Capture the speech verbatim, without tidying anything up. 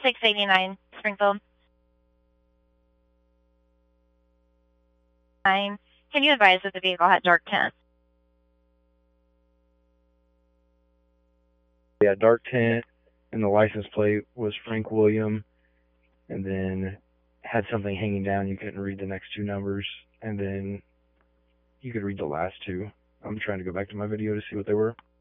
six eighty-nine, Springfield. Nine. Can you advise that the vehicle had dark tint? Yeah, dark tint, and the license plate was Frank William, and then had something hanging down. You couldn't read the next two numbers, and then you could read the last two. I'm trying to go back to my video to see what they were.